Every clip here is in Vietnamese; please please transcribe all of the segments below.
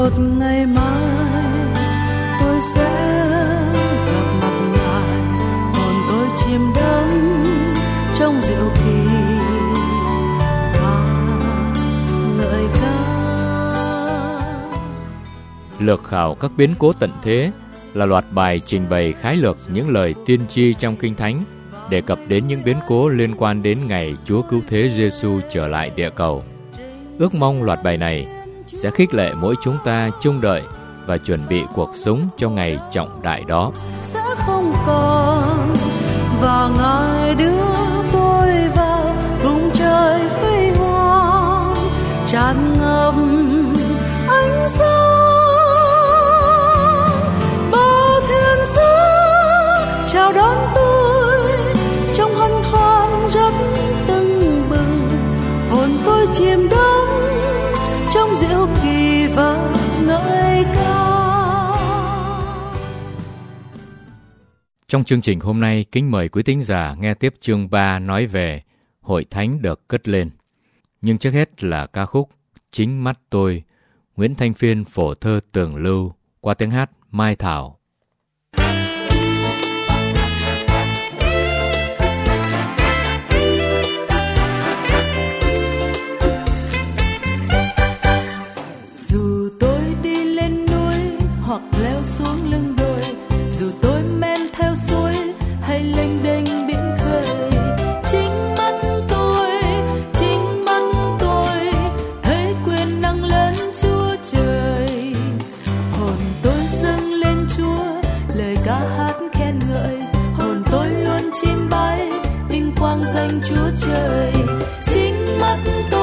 một ngày mai tôi sẽ gặp mặt Ngài, hồn tôi chìm đắm trong diệu kỳ và ngợi ca. Lược khảo các biến cố tận thế là loạt bài trình bày khái lược những lời tiên tri trong Kinh Thánh đề cập đến những biến cố liên quan đến ngày Chúa Cứu Thế Giêsu trở lại địa cầu. Ước mong loạt bài này sẽ khích lệ mỗi chúng ta trông đợi và chuẩn bị cuộc sống cho ngày trọng đại đó. Sẽ không còn và Ngài đưa tôi vào cùng trời huy hoàng tràn ngập ánh sáng. Bao thiên sứ chào đón tôi trong hân hoan rất tưng bừng, hồn tôi chìm đắm trong diệu kỳ và ngợi ca. Trong chương trình hôm nay, kính mời quý thính giả nghe tiếp chương 3 nói về Hội Thánh được cất lên. Nhưng trước hết là ca khúc Chính Mắt Tôi, Nguyễn Thanh Phiên phổ thơ Tường Lưu qua tiếng hát Mai Thảo. Dù tôi đi lên núi hoặc leo xuống lưng đồi, dù tôi men theo suối hay lênh đênh biển khơi, chính mắt tôi thấy quyền năng lớn Chúa Trời. Hồn tôi dâng lên Chúa lời ca hát khen ngợi, hồn tôi luôn chiêm bái vinh quang danh Chúa Trời. Chính mắt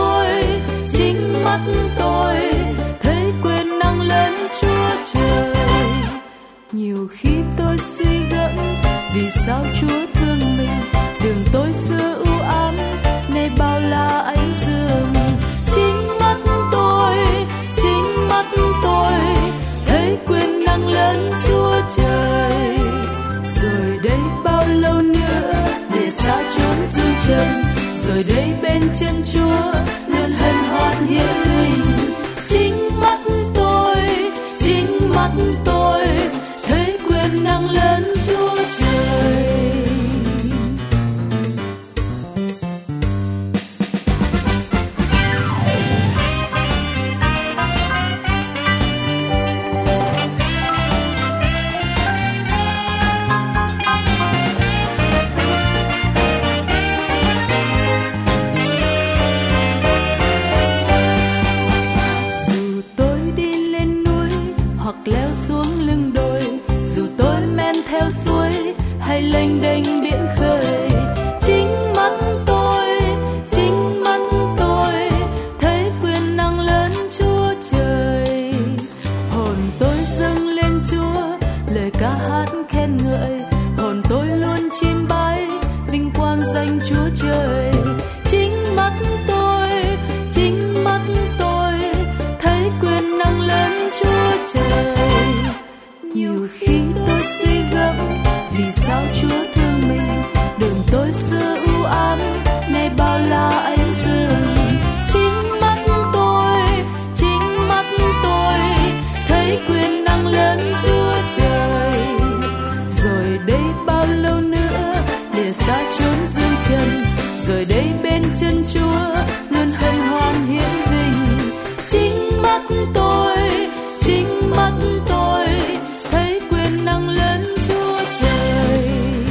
tôi thấy quyền năng lớn Chúa Trời. Nhiều khi tôi suy gẫm vì sao Chúa thương mình, đường tôi xưa u ám nay bao la ánh dương. Chính mắt tôi thấy quyền năng lớn Chúa Trời. Rồi đây bao lâu nữa để xa chốn dương trần, rồi đây bên chân Chúa luôn hân hoan hiển vinh. Chính mắt tôi thấy quyền năng lớn Chúa Trời. Leo xuống lưng đồi, dù tôi men theo suối hay lênh đênh biển khơi, chính mắt tôi thấy quyền năng lớn Chúa Trời. Hồn tôi dâng lên Chúa lời ca hát khen ngợi, hồn tôi luôn chiêm bái vinh quang danh Chúa Trời. Chính mắt tôi thấy quyền năng lớn Chúa Trời. Nhiều khi tôi suy gẫm vì sao Chúa thương mình, đường tôi xưa u ám nay bao la ánh dương. Chính mắt tôi thấy quyền năng lớn Chúa Trời. Rồi đây bao lâu nữa để xa chốn dương trần, rồi đây bên chân Chúa luôn hân hoan hiển vinh. Chính mắt tôi thấy quyền năng lớn Chúa Trời.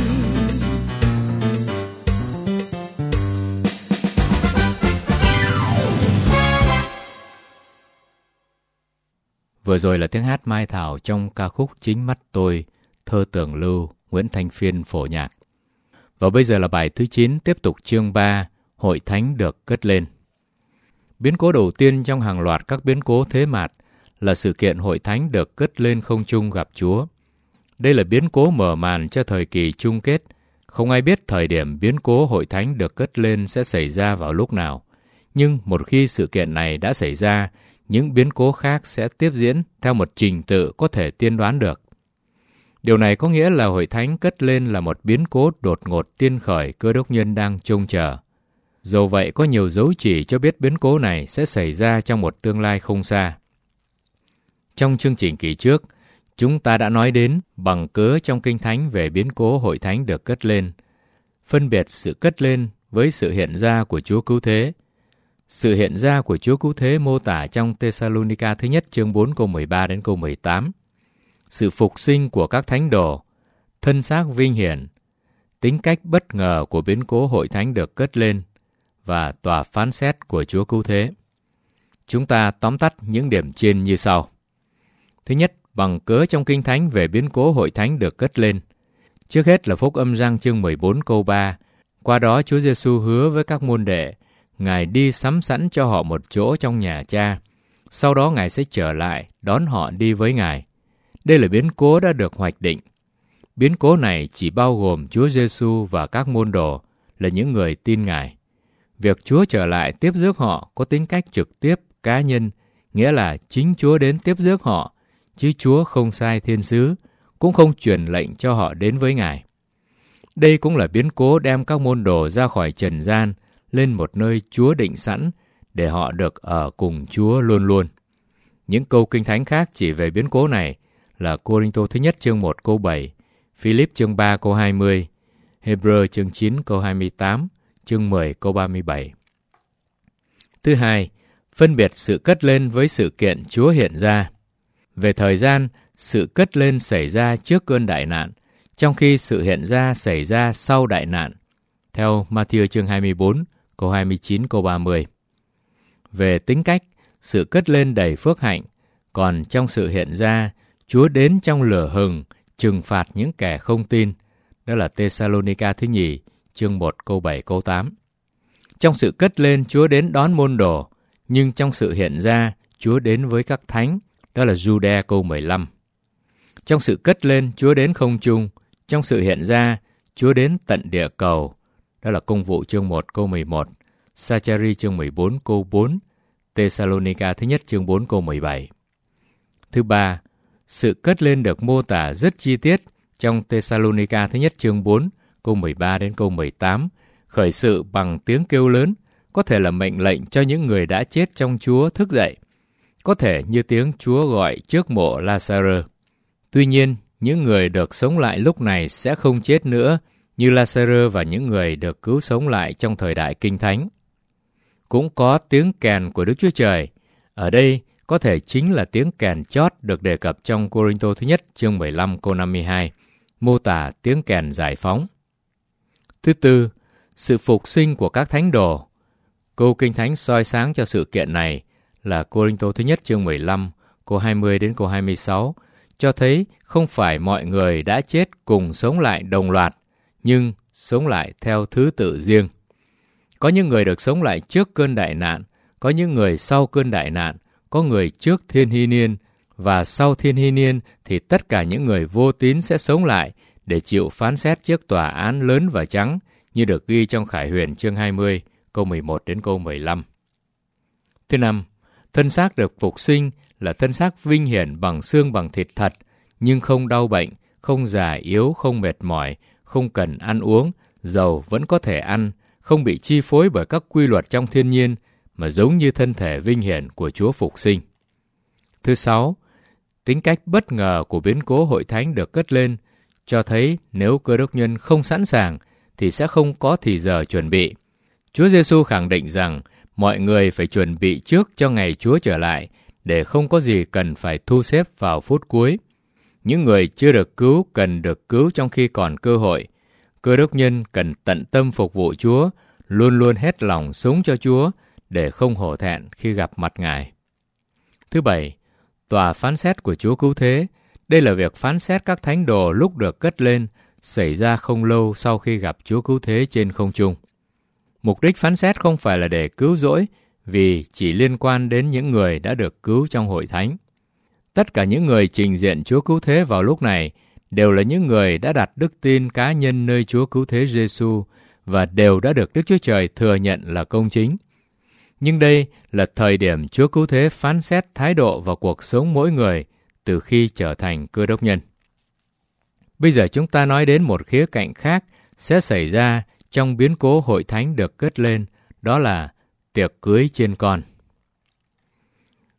Vừa rồi là tiếng hát Mai Thảo trong ca khúc Chính Mắt Tôi, thơ Tường Lưu, Nguyễn Thanh Phiên phổ nhạc. Và bây giờ là bài thứ 9, tiếp tục chương 3, Hội Thánh được cất lên. Biến cố đầu tiên trong hàng loạt các biến cố thế mạt là sự kiện Hội Thánh được cất lên không trung gặp Chúa. Đây là biến cố mở màn cho thời kỳ chung kết. Không ai biết thời điểm biến cố Hội Thánh được cất lên sẽ xảy ra vào lúc nào. Nhưng một khi sự kiện này đã xảy ra, những biến cố khác sẽ tiếp diễn theo một trình tự có thể tiên đoán được. Điều này có nghĩa là Hội Thánh cất lên là một biến cố đột ngột tiên khởi Cơ Đốc nhân đang trông chờ. Dẫu vậy, có nhiều dấu chỉ cho biết biến cố này sẽ xảy ra trong một tương lai không xa. Trong chương trình kỳ trước, chúng ta đã nói đến bằng cớ trong Kinh Thánh về biến cố hội thánh được cất lên, phân biệt sự cất lên với sự hiện ra của Chúa Cứu Thế. Sự hiện ra của Chúa Cứu Thế mô tả trong Tê-sa-lô-ni-ca thứ nhất chương 4 câu 13 đến câu 18. Sự phục sinh của các thánh đồ, thân xác vinh hiển, tính cách bất ngờ của biến cố hội thánh được cất lên và tòa phán xét của Chúa Cứu Thế. Chúng ta tóm tắt những điểm trên như sau. Thứ nhất, bằng cớ trong Kinh Thánh về biến cố hội thánh được cất lên. Trước hết là Phúc Âm Giăng chương 14 câu 3. Qua đó Chúa Giêsu hứa với các môn đệ, Ngài đi sắm sẵn cho họ một chỗ trong nhà Cha. Sau đó Ngài sẽ trở lại đón họ đi với Ngài. Đây là biến cố đã được hoạch định. Biến cố này chỉ bao gồm Chúa Giêsu và các môn đồ là những người tin Ngài. Việc Chúa trở lại tiếp rước họ có tính cách trực tiếp, cá nhân, nghĩa là chính Chúa đến tiếp rước họ, chứ Chúa không sai thiên sứ, cũng không truyền lệnh cho họ đến với Ngài. Đây cũng là biến cố đem các môn đồ ra khỏi trần gian, lên một nơi Chúa định sẵn, để họ được ở cùng Chúa luôn luôn. Những câu Kinh Thánh khác chỉ về biến cố này là Cô-rinh-tô thứ nhất chương 1 câu 7, Phi-líp chương 3 câu 20, Hê-brơ chương 9 câu 28, chương 10 câu 37. Thứ hai, phân biệt sự cất lên với sự kiện Chúa hiện ra. Về thời gian, sự cất lên xảy ra trước cơn đại nạn, trong khi sự hiện ra xảy ra sau đại nạn, theo Ma-thi-ơ chương 24, câu 29, câu 30. Về tính cách, sự cất lên đầy phước hạnh, còn trong sự hiện ra, Chúa đến trong lửa hừng, trừng phạt những kẻ không tin. Đó là Tê-sa-lô-ni-ca thứ nhì, chương 1, câu 7, câu 8. Trong sự cất lên, Chúa đến đón môn đồ, nhưng trong sự hiện ra, Chúa đến với các thánh. Đó là Giu-đe câu 15. Trong sự cất lên, Chúa đến không trung. Trong sự hiện ra, Chúa đến tận địa cầu. Đó là Công vụ chương 1 câu 11, Sa-cha-ri chương 14 câu 4, Tê-sa-lô-ni-ca thứ nhất chương 4 câu 17. Thứ ba, sự cất lên được mô tả rất chi tiết trong Tê-sa-lô-ni-ca thứ nhất chương 4 câu 13 đến câu 18, khởi sự bằng tiếng kêu lớn, có thể là mệnh lệnh cho những người đã chết trong Chúa thức dậy, có thể như tiếng Chúa gọi trước mộ La-sa-rơ. Tuy nhiên, những người được sống lại lúc này sẽ không chết nữa, như La-sa-rơ và những người được cứu sống lại trong thời đại Kinh Thánh. Cũng có tiếng kèn của Đức Chúa Trời. Ở đây có thể chính là tiếng kèn chót được đề cập trong Cô-rinh-tô thứ nhất chương 15 câu 52, mô tả tiếng kèn giải phóng. Thứ tư, sự phục sinh của các thánh đồ. Câu Kinh Thánh soi sáng cho sự kiện này là Cô-rinh-tô thứ nhất chương 15, câu 20 đến câu 26, cho thấy không phải mọi người đã chết cùng sống lại đồng loạt, nhưng sống lại theo thứ tự riêng. Có những người được sống lại trước cơn đại nạn, có những người sau cơn đại nạn, có người trước thiên hy niên, và sau thiên hy niên thì tất cả những người vô tín sẽ sống lại để chịu phán xét trước tòa án lớn và trắng, như được ghi trong Khải Huyền chương 20, câu 11 đến câu 15. Thứ năm, thân xác được phục sinh là thân xác vinh hiển bằng xương bằng thịt thật, nhưng không đau bệnh, không già yếu, không mệt mỏi, không cần ăn uống, dầu vẫn có thể ăn, không bị chi phối bởi các quy luật trong thiên nhiên, mà giống như thân thể vinh hiển của Chúa phục sinh. Thứ sáu, tính cách bất ngờ của biến cố hội thánh được cất lên, cho thấy nếu Cơ Đốc nhân không sẵn sàng thì sẽ không có thì giờ chuẩn bị. Chúa Giêsu khẳng định rằng mọi người phải chuẩn bị trước cho ngày Chúa trở lại, để không có gì cần phải thu xếp vào phút cuối. Những người chưa được cứu cần được cứu trong khi còn cơ hội. Cơ đốc nhân cần tận tâm phục vụ Chúa, luôn luôn hết lòng sống cho Chúa, để không hổ thẹn khi gặp mặt Ngài. Thứ bảy, tòa phán xét của Chúa Cứu Thế. Đây là việc phán xét các thánh đồ lúc được cất lên, xảy ra không lâu sau khi gặp Chúa Cứu Thế trên không trung. Mục đích phán xét không phải là để cứu rỗi, vì chỉ liên quan đến những người đã được cứu trong hội thánh. Tất cả những người trình diện Chúa Cứu Thế vào lúc này đều là những người đã đặt đức tin cá nhân nơi Chúa Cứu Thế Giêsu và đều đã được Đức Chúa Trời thừa nhận là công chính. Nhưng đây là thời điểm Chúa Cứu Thế phán xét thái độ và cuộc sống mỗi người từ khi trở thành Cơ Đốc nhân. Bây giờ chúng ta nói đến một khía cạnh khác sẽ xảy ra trong biến cố hội thánh được cất lên, đó là tiệc cưới chiên con.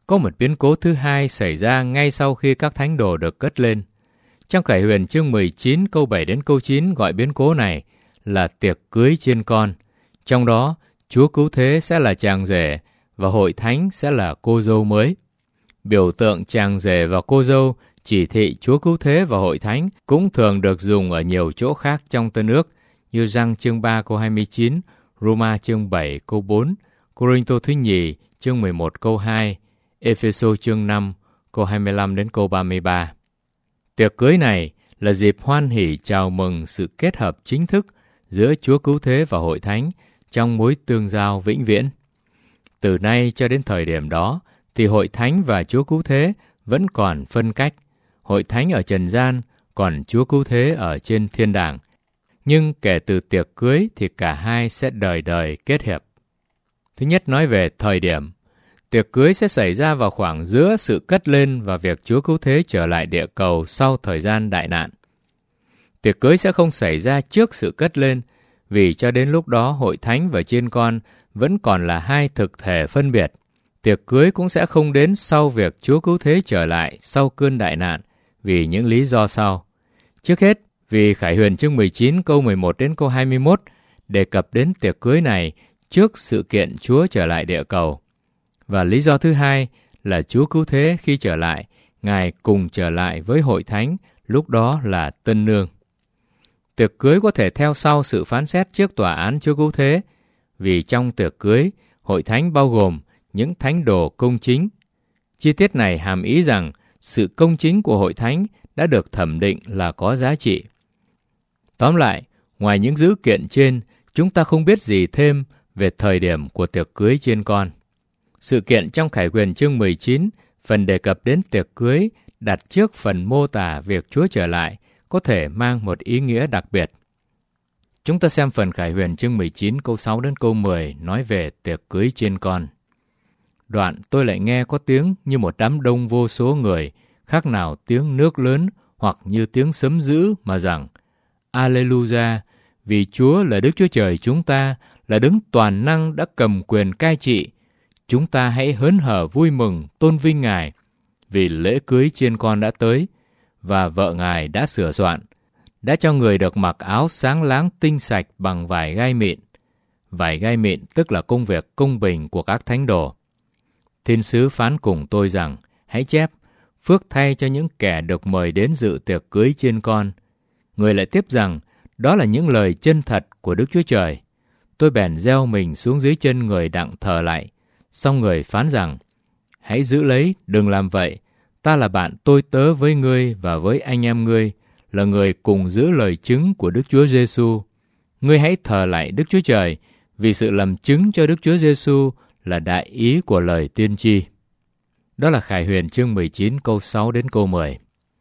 Có một biến cố thứ hai xảy ra ngay sau khi các thánh đồ được cất lên. Trong Khải Huyền chương 19 câu 7 đến câu 9 gọi biến cố này là tiệc cưới chiên con. Trong đó, Chúa Cứu Thế sẽ là chàng rể và hội thánh sẽ là cô dâu mới. Biểu tượng chàng rể và cô dâu chỉ thị Chúa Cứu Thế và hội thánh cũng thường được dùng ở nhiều chỗ khác trong Tân Ước như Giăng chương 3 câu 29, Roma chương 7 câu 4, Cô-rinh-tô thứ nhì chương 11 câu 2, Ê-phê-sô chương 5 câu 25 đến câu 33. Tiệc cưới này là dịp hoan hỉ chào mừng sự kết hợp chính thức giữa Chúa Cứu Thế và hội thánh trong mối tương giao vĩnh viễn. Từ nay cho đến thời điểm đó thì hội thánh và Chúa Cứu Thế vẫn còn phân cách. Hội thánh ở trần gian, còn Chúa Cứu Thế ở trên thiên đàng. Nhưng kể từ tiệc cưới thì cả hai sẽ đời đời kết hiệp. Thứ nhất nói về thời điểm. Tiệc cưới sẽ xảy ra vào khoảng giữa sự cất lên và việc Chúa Cứu Thế trở lại địa cầu sau thời gian đại nạn. Tiệc cưới sẽ không xảy ra trước sự cất lên, vì cho đến lúc đó hội thánh và chiên con vẫn còn là hai thực thể phân biệt. Tiệc cưới cũng sẽ không đến sau việc Chúa Cứu Thế trở lại sau cơn đại nạn, vì những lý do sau. Trước hết, vì Khải Huyền chương 19 câu 11 đến câu 21 đề cập đến tiệc cưới này trước sự kiện Chúa trở lại địa cầu. Và lý do thứ hai là Chúa Cứu Thế khi trở lại, Ngài cùng trở lại với hội thánh, lúc đó là tân nương. Tiệc cưới có thể theo sau sự phán xét trước tòa án Chúa Cứu Thế, vì trong tiệc cưới, hội thánh bao gồm những thánh đồ công chính. Chi tiết này hàm ý rằng sự công chính của hội thánh đã được thẩm định là có giá trị. Tóm lại, ngoài những dữ kiện trên, chúng ta không biết gì thêm về thời điểm của tiệc cưới chiên con. Sự kiện trong Khải Huyền chương 19, phần đề cập đến tiệc cưới đặt trước phần mô tả việc Chúa trở lại, có thể mang một ý nghĩa đặc biệt. Chúng ta xem phần Khải Huyền chương 19 câu 6 đến câu 10 nói về tiệc cưới chiên con. Đoạn tôi lại nghe có tiếng như một đám đông vô số người, khác nào tiếng nước lớn hoặc như tiếng sấm dữ mà rằng: Alleluia, vì Chúa là Đức Chúa Trời chúng ta, là Đấng toàn năng đã cầm quyền cai trị. Chúng ta hãy hớn hở vui mừng tôn vinh Ngài, vì lễ cưới chiên con đã tới, và vợ Ngài đã sửa soạn, đã cho người được mặc áo sáng láng tinh sạch bằng vải gai mịn. Vải gai mịn tức là công việc công bình của các thánh đồ. Thiên sứ phán cùng tôi rằng: hãy chép, phước thay cho những kẻ được mời đến dự tiệc cưới chiên con. Người lại tiếp rằng: đó là những lời chân thật của Đức Chúa Trời. Tôi bèn gieo mình xuống dưới chân người đặng thờ lại. Xong người phán rằng: hãy giữ lấy, đừng làm vậy. Ta là bạn tôi tớ với ngươi và với anh em ngươi, là người cùng giữ lời chứng của Đức Chúa Giêsu. Ngươi hãy thờ lại Đức Chúa Trời, vì sự làm chứng cho Đức Chúa Giêsu là đại ý của lời tiên tri. Đó là Khải Huyền chương 19 câu 6 đến câu 10.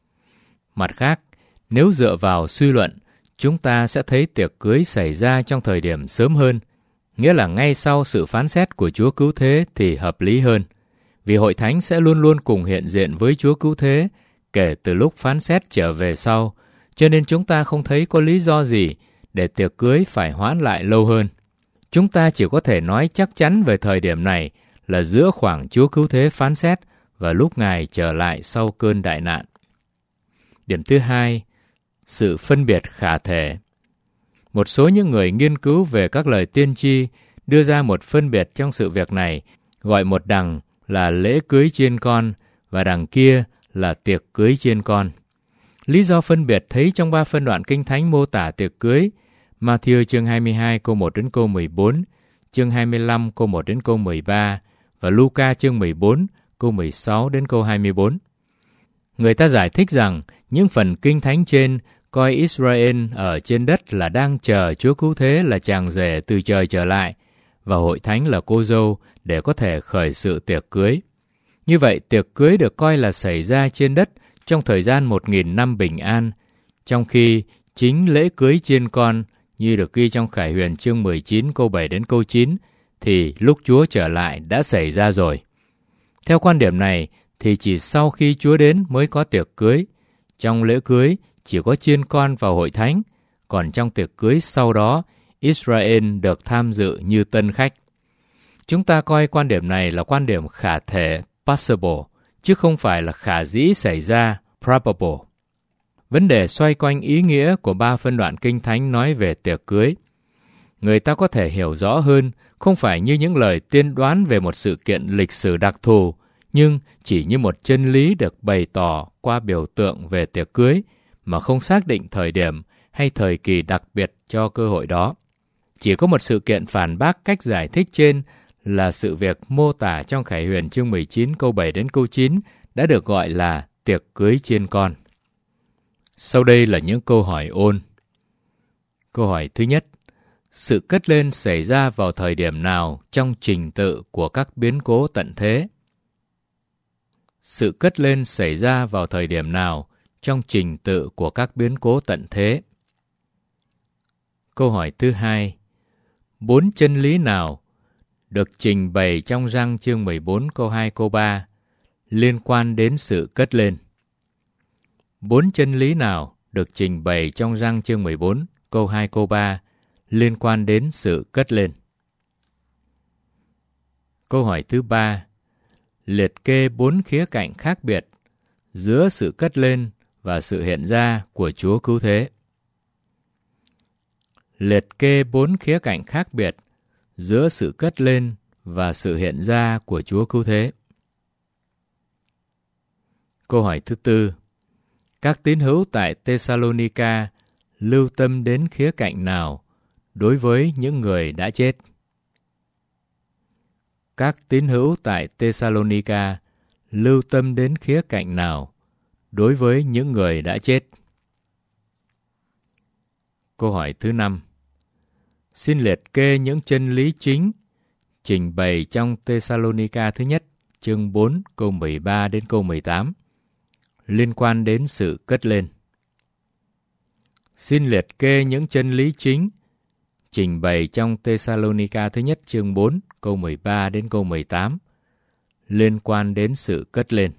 Mặt khác, nếu dựa vào suy luận, chúng ta sẽ thấy tiệc cưới xảy ra trong thời điểm sớm hơn, nghĩa là ngay sau sự phán xét của Chúa Cứu Thế thì hợp lý hơn, vì hội thánh sẽ luôn luôn cùng hiện diện với Chúa Cứu Thế kể từ lúc phán xét trở về sau, cho nên chúng ta không thấy có lý do gì để tiệc cưới phải hoãn lại lâu hơn. Chúng ta chỉ có thể nói chắc chắn về thời điểm này là giữa khoảng Chúa Cứu Thế phán xét và lúc Ngài trở lại sau cơn đại nạn. Điểm thứ hai, sự phân biệt khả thể. Một số những người nghiên cứu về các lời tiên tri đưa ra một phân biệt trong sự việc này, gọi một đằng là lễ cưới chiên con và đằng kia là tiệc cưới chiên con. Lý do phân biệt thấy trong 3 phân đoạn Kinh Thánh mô tả tiệc cưới: Ma-thi-ơ chương 22 câu 1 đến câu 14, chương 25 câu 1 đến câu 13 và Lu-ca chương 14 câu 16 đến câu 24. Người ta giải thích rằng những phần Kinh Thánh trên coi Israel ở trên đất là đang chờ Chúa Cứu Thế là chàng rể từ trời trở lại, và hội thánh là cô dâu để có thể khởi sự tiệc cưới. Như vậy, tiệc cưới được coi là xảy ra trên đất trong thời gian 1000 năm bình an, trong khi chính lễ cưới chiên con như được ghi trong Khải Huyền chương 19 câu 7 đến câu 9 thì lúc Chúa trở lại đã xảy ra rồi. Theo quan điểm này thì chỉ sau khi Chúa đến mới có tiệc cưới. Trong lễ cưới chỉ có chiên con vào hội thánh, còn trong tiệc cưới sau đó, Israel được tham dự như tân khách. Chúng ta coi quan điểm này là quan điểm khả thể possible, chứ không phải là khả dĩ xảy ra, probable. Vấn đề xoay quanh ý nghĩa của 3 phân đoạn Kinh Thánh nói về tiệc cưới. Người ta có thể hiểu rõ hơn, không phải như những lời tiên đoán về một sự kiện lịch sử đặc thù, nhưng chỉ như một chân lý được bày tỏ qua biểu tượng về tiệc cưới, mà không xác định thời điểm hay thời kỳ đặc biệt cho cơ hội đó. Chỉ có một sự kiện phản bác cách giải thích trên là sự việc mô tả trong Khải Huyền chương 19 câu 7 đến câu 9 đã được gọi là tiệc cưới chiên con. Sau đây là những câu hỏi ôn. Câu hỏi thứ nhất: sự cất lên xảy ra vào thời điểm nào trong trình tự của các biến cố tận thế? Sự cất lên xảy ra vào thời điểm nào trong trình tự của các biến cố tận thế? Câu hỏi thứ hai: 4 chân lý nào được trình bày trong Răng chương 14 câu 2 câu 3 liên quan đến sự cất lên? 4 chân lý nào được trình bày trong Răng chương 14 câu 2 câu 3 liên quan đến sự cất lên? Câu hỏi thứ ba: liệt kê 4 khía cạnh khác biệt giữa sự cất lên và sự hiện ra của Chúa Cứu Thế. Liệt kê 4 khía cạnh khác biệt giữa sự cất lên và sự hiện ra của Chúa Cứu Thế. Câu hỏi thứ tư: các tín hữu tại Thessalonica lưu tâm đến khía cạnh nào đối với những người đã chết? Các tín hữu tại Thessalonica lưu tâm đến khía cạnh nào đối với những người đã chết? Câu hỏi thứ 5: xin liệt kê những chân lý chính trình bày trong Thessalonica thứ nhất, chương 4, câu 13 đến câu 18, liên quan đến sự cất lên. Xin liệt kê những chân lý chính trình bày trong Thessalonica thứ nhất, chương 4, câu 13 đến câu 18, liên quan đến sự cất lên.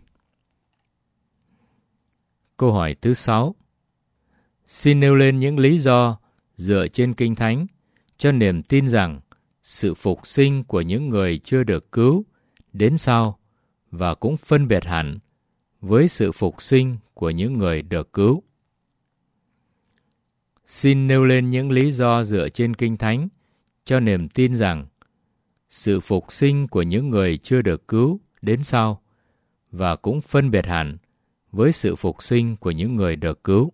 Câu hỏi thứ 6: xin nêu lên những lý do dựa trên Kinh Thánh cho niềm tin rằng sự phục sinh của những người chưa được cứu đến sau và cũng phân biệt hẳn với sự phục sinh của những người được cứu. Xin nêu lên những lý do dựa trên Kinh Thánh cho niềm tin rằng sự phục sinh của những người chưa được cứu đến sau và cũng phân biệt hẳn với sự phục sinh của những người được cứu.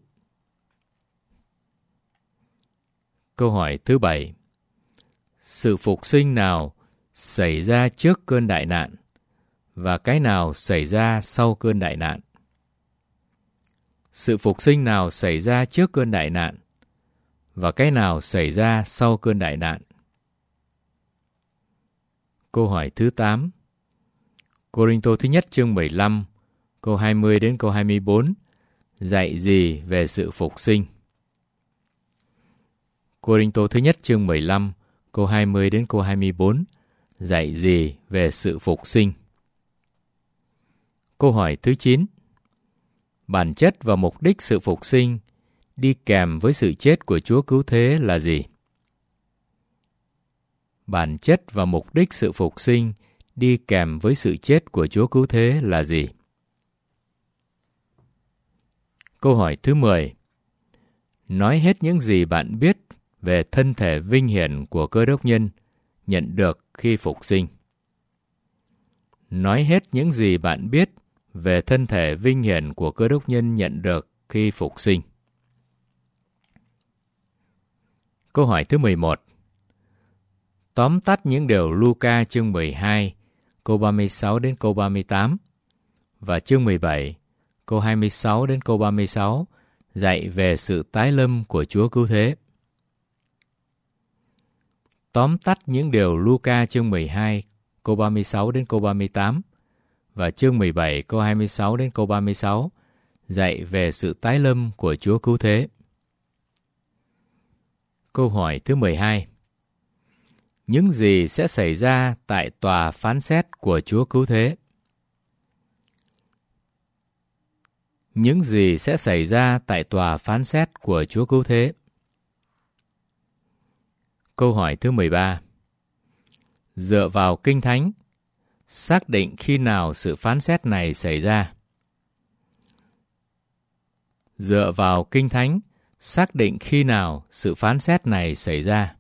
Câu hỏi thứ 7: sự phục sinh nào xảy ra trước cơn đại nạn và cái nào xảy ra sau cơn đại nạn? Sự phục sinh nào xảy ra trước cơn đại nạn và cái nào xảy ra sau cơn đại nạn? Câu hỏi thứ 8: Cô-rinh-tô thứ nhất chương 15, câu 20 đến câu 24 dạy gì về sự phục sinh? Cô-rinh-tô thứ nhất chương 15, câu 20 đến câu 24 dạy gì về sự phục sinh? Câu hỏi thứ 9: bản chất và mục đích sự phục sinh đi kèm với sự chết của Chúa Cứu Thế là gì? Bản chất và mục đích sự phục sinh đi kèm với sự chết của Chúa Cứu Thế là gì? Câu hỏi thứ 10: nói hết những gì bạn biết về thân thể vinh hiển của Cơ Đốc nhân nhận được khi phục sinh. Nói hết những gì bạn biết về thân thể vinh hiển của Cơ Đốc nhân nhận được khi phục sinh. Câu hỏi thứ 11: tóm tắt những điều Luca chương 12, câu 36 đến câu 38 và chương 17, câu 26 đến câu 36 dạy về sự tái lâm của Chúa Cứu Thế. Tóm tắt những điều Luca chương 12, câu 36 đến câu 38 và chương 17, câu 26 đến câu 36 dạy về sự tái lâm của Chúa Cứu Thế. Câu hỏi thứ 12: những gì sẽ xảy ra tại tòa phán xét của Chúa Cứu Thế? Những gì sẽ xảy ra tại tòa phán xét của Chúa Cứu Thế? Câu hỏi thứ 13: dựa vào Kinh Thánh, xác định khi nào sự phán xét này xảy ra. Dựa vào Kinh Thánh, xác định khi nào sự phán xét này xảy ra.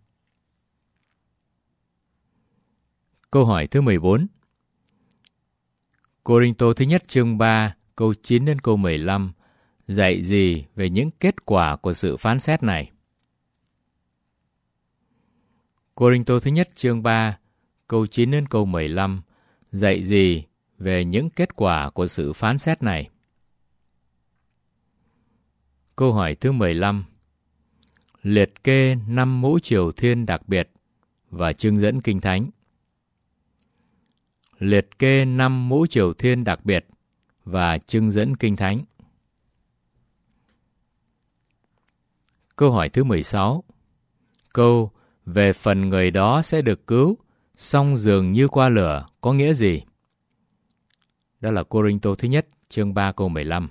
Câu hỏi thứ 14. Cô-rinh-tô thứ nhất chương 3, câu 9 đến câu 15 dạy gì về những kết quả của sự phán xét này? Cô-rinh-tô thứ nhất chương 3, câu 9 đến câu 15 dạy gì về những kết quả của sự phán xét này? Câu hỏi thứ 15. Liệt kê 5 mũ triều thiên đặc biệt và trưng dẫn Kinh Thánh. Liệt kê 5 mũ triều thiên đặc biệt và trưng dẫn Kinh Thánh. Câu hỏi thứ 16. Câu về phần người đó sẽ được cứu, song dường như qua lửa có nghĩa gì? Đó là Cô-rinh-tô thứ nhất chương 3 câu 15.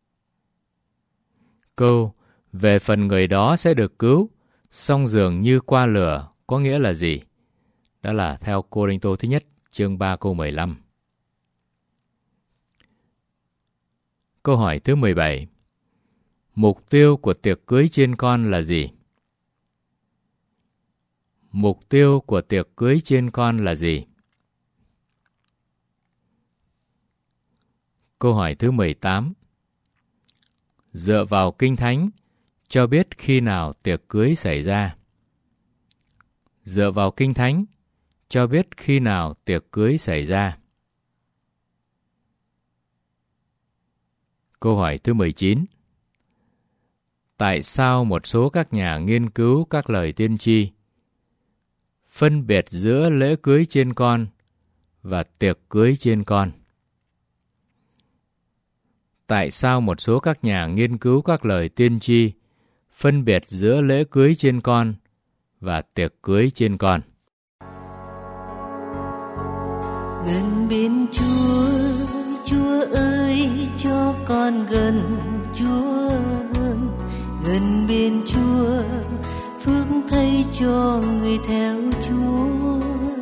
Câu về phần người đó sẽ được cứu, song dường như qua lửa có nghĩa là gì? Đó là theo Cô-rinh-tô thứ nhất chương 3 câu 15. Câu hỏi thứ 17. Mục tiêu của tiệc cưới chiên con là gì? Mục tiêu của tiệc cưới chiên con là gì? Câu hỏi thứ 18. Dựa vào Kinh Thánh, cho biết khi nào tiệc cưới xảy ra. Dựa vào Kinh Thánh, cho biết khi nào tiệc cưới xảy ra. Câu hỏi thứ 19. Tại sao một số các nhà nghiên cứu các lời tiên tri phân biệt giữa lễ cưới chiên con và tiệc cưới chiên con? Tại sao một số các nhà nghiên cứu các lời tiên tri phân biệt giữa lễ cưới chiên con và tiệc cưới chiên con? Gần bên Chúa, Chúa ơi cho con gần Chúa hơn. Gần bên Chúa, phước thay cho người theo Chúa.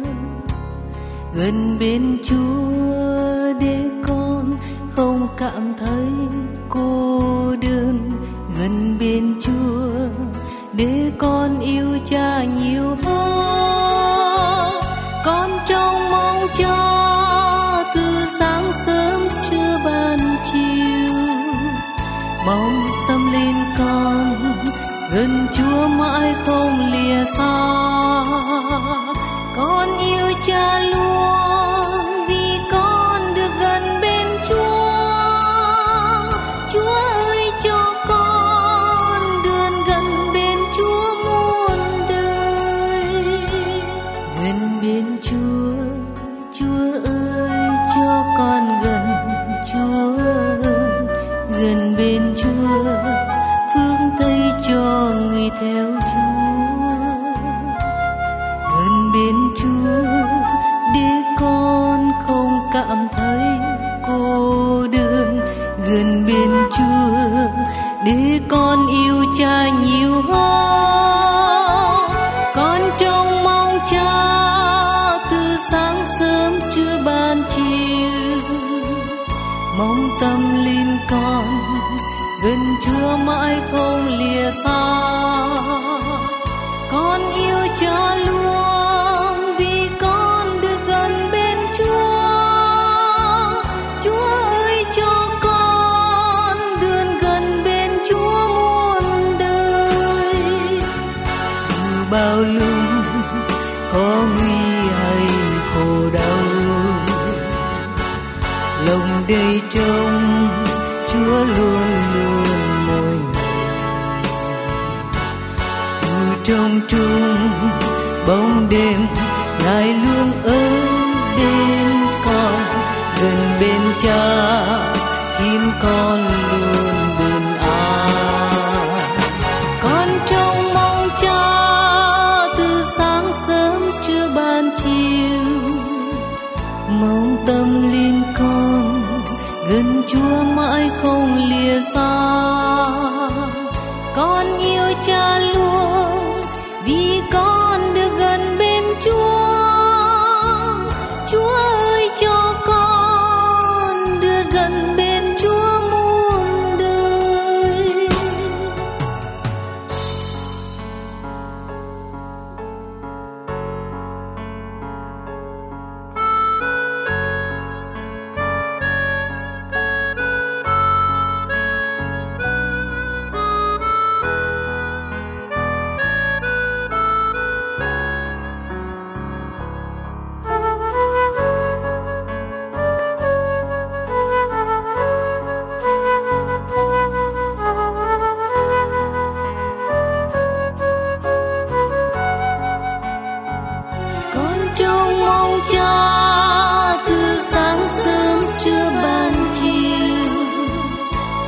Gần bên Chúa để con không cảm thấy cô đơn. Gần bên Chúa để con yêu Cha nhiều hơn. Con trông mong cho từ sáng sớm trưa ban chiều, mong tâm linh con gần Chúa mãi không lìa xa. Con yêu Cha luôn vì con được gần bên Chúa. Chúa ơi cho con được gần bên Chúa muôn đời. Gần bên Chúa, Chúa ơi cho con gần Chúa hơn. Gần bên Chúa, phước thay cho người theo Chúa. Gần bên Chúa để con không cảm thấy cô đơn. Gần bên Chúa để con yêu Cha nhiều hơn. Con trông mong Cha từ sáng sớm trưa ban chiều, mong tâm linh con gần Chúa mãi không lìa xa. Con yêu Cha luôn vì con được gần bên Chúa. Chúa ơi cho con được gần bên Chúa muôn đời. Dù bao lúc có nguy hay khổ đau, lòng đầy trông Chúa luôn luôn mỗi ngày. Trong trung bóng đêm, Ngài luôn ở bên con. Gần bên Cha khiến con luôn bình an. Con trông mong Cha từ sáng sớm trưa ban chiều, mong tâm linh con gần Chúa mãi không lìa xa. Con yêu Cha luôn vì con được gần bên Chúa. Chúa ơi cho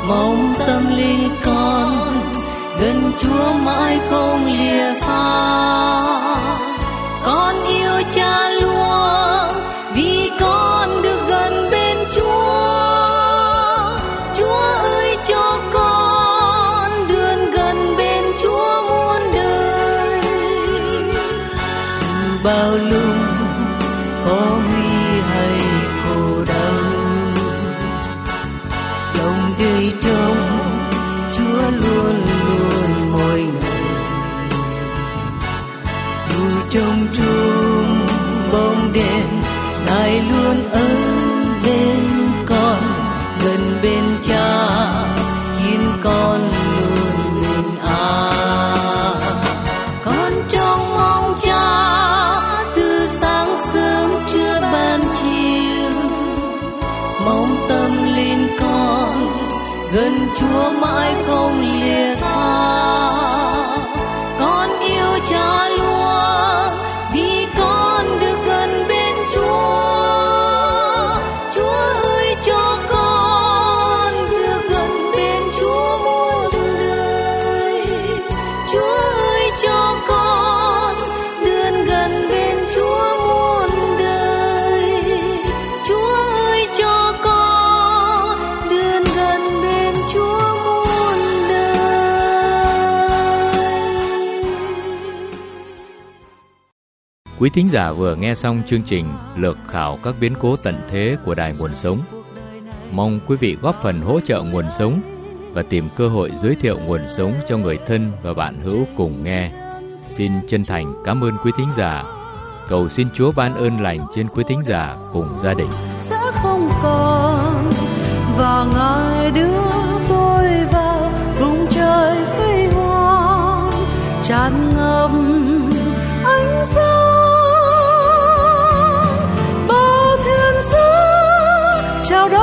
mong tâm linh con gần Chúa mãi không lìa xa. Con yêu Cha luôn vì con được gần bên Chúa. Chúa ơi cho con đường gần bên Chúa muôn đời. Từ bao lúc có nguy hay khổ đau, lòng đời trông Chúa luôn luôn mỗi ngày. Dù trong chung bóng đêm, Ngài luôn ở bên con, gần bên Cha khiến con luôn bình an. Con trông mong Cha từ sáng sớm trưa ban chiều, mong tâm linh con gần Chúa mãi không lìa xa. Con yêu Cha luôn vì con được gần bên Chúa. Chúa ơi cho con được gần bên Chúa muôn đời. Chúa ơi cho con đường gần bên Chúa muôn đời. Chúa ơi cho con đường gần bên Chúa muôn đời. Quý thính giả vừa nghe xong chương trình lược khảo các biến cố tận thế của Đài Nguồn Sống. Mong quý vị góp phần hỗ trợ Nguồn Sống và tìm cơ hội giới thiệu Nguồn Sống cho người thân và bạn hữu cùng nghe. Xin chân thành cảm ơn quý thính giả. Cầu xin Chúa ban ơn lành trên quý thính giả cùng gia đình. Sẽ không còn và Ngài đưa tôi vào cùng trời huy hoàng tràn ngập ánh sáng. Bao thiên sứ chào đón